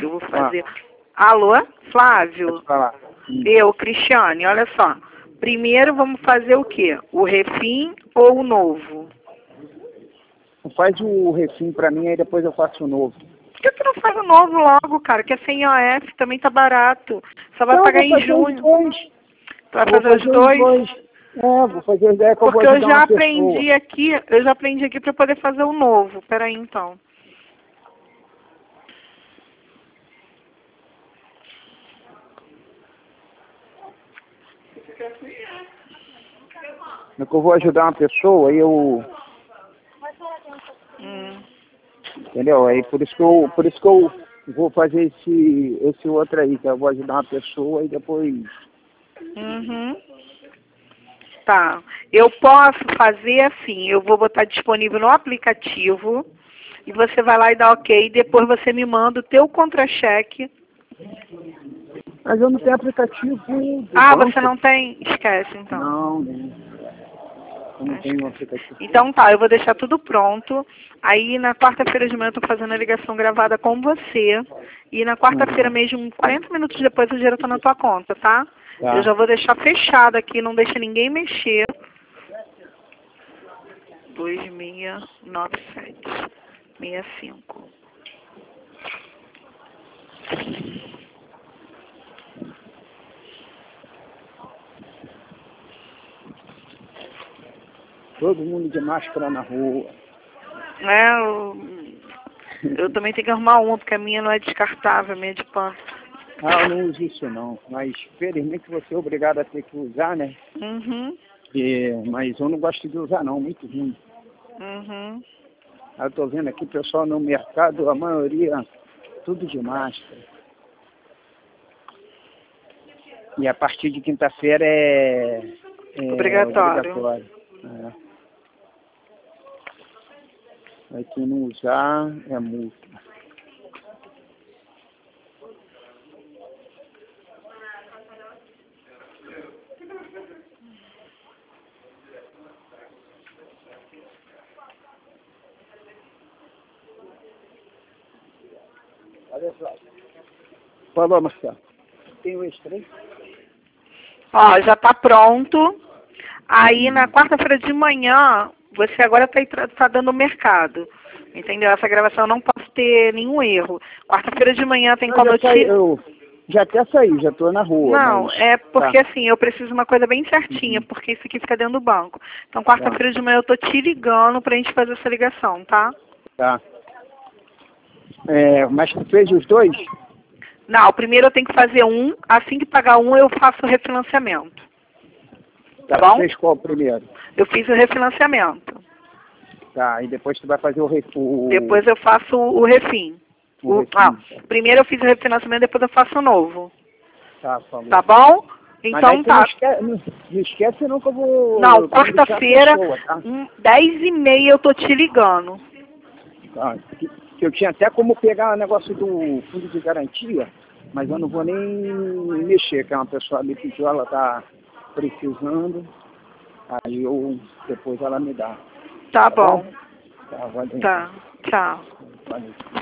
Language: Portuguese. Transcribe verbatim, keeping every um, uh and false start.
Eu vou fazer... Ah. Alô, Flávio? Pode falar. Hum. Eu, Cristiane, olha só. Primeiro vamos fazer o quê? O refim ou o novo? Faz o refim pra mim, aí depois eu faço o novo. Por que tu não faz o novo logo, cara? Que é sem I O F, também tá barato. Só vai Não, pagar vou em fazer junho. Os dois. Tu vai Vou fazer, os dois? dois? É, vou fazer os dois, é que eu Porque vou eu ajudar já uma aprendi pessoa. aqui, eu já aprendi aqui pra poder fazer o novo. Peraí, então. É que eu vou ajudar uma pessoa, aí eu... Hum. Entendeu? Aí por isso que eu, por isso que eu vou fazer esse, esse outro aí, que eu vou ajudar uma pessoa e depois... Uhum. Tá. Eu posso fazer assim, eu vou botar disponível no aplicativo e você vai lá e dá ok, e depois você me manda o teu contra-cheque. Mas eu não tenho aplicativo do Ah, banco. você não tem? Esquece, então. Não, não. Eu não tenho um aplicativo. Então tá, eu vou deixar tudo pronto. Aí na quarta-feira de manhã eu tô fazendo a ligação gravada com você. E na quarta-feira Uhum. mesmo, quarenta minutos depois, o dinheiro tá na tua conta, tá? Tá. Eu já vou deixar fechado aqui, não deixa ninguém mexer. dois seis nove sete seis cinco. Todo mundo de máscara na rua. É, eu, eu também tenho que arrumar uma, porque a minha não é descartável, a minha é de pano. Ah, eu não uso isso não, mas felizmente você é obrigado a ter que usar, né? Uhum. E, mas eu não gosto de usar não, muito ruim. Uhum. Eu tô vendo aqui, pessoal, no mercado, a maioria, tudo de máscara. E a partir de quinta-feira é, é Obrigatório. obrigatório. É. Aí quem não usar é multa. Falou, Marcelo. Tem o extra aí? Ó, já tá pronto. Aí na quarta-feira de manhã, você agora tá, tá dando o mercado. Entendeu? Essa gravação eu não posso ter nenhum erro. Quarta-feira de manhã tem Eu como já eu saí, te... eu já até saí, já tô na rua, Não, mas... é porque Tá. assim, eu preciso de uma coisa bem certinha, Uhum. porque isso aqui fica dentro do banco. Então quarta-feira Tá. de manhã eu tô te ligando pra gente fazer essa ligação, tá? Tá. É, mas tu fez os dois? Não, primeiro eu tenho que fazer um, assim que pagar um eu faço o refinanciamento. Tá, Tá bom? tu fez qual primeiro? Eu fiz o refinanciamento. Tá, e depois tu vai fazer o... Re, o Depois eu faço o refim. o O, refim, ah, tá. primeiro eu fiz o refinanciamento, depois eu faço o novo. Tá, falou. Tá bom? Mas Então aí tu não tá. esquece, não, não esquece não que eu vou... Não, eu quero deixar a quarta-feira, pessoa, tá? hum, dez e meia eu tô te ligando. Tá. Que, que eu tinha até como pegar o negócio do fundo de garantia, mas eu não vou nem mexer, que é uma pessoa me pediu, ela tá precisando, aí eu, depois ela me dá. Tá Tá bom? bom. Tá, valeu. Tá. Tchau. Valeu.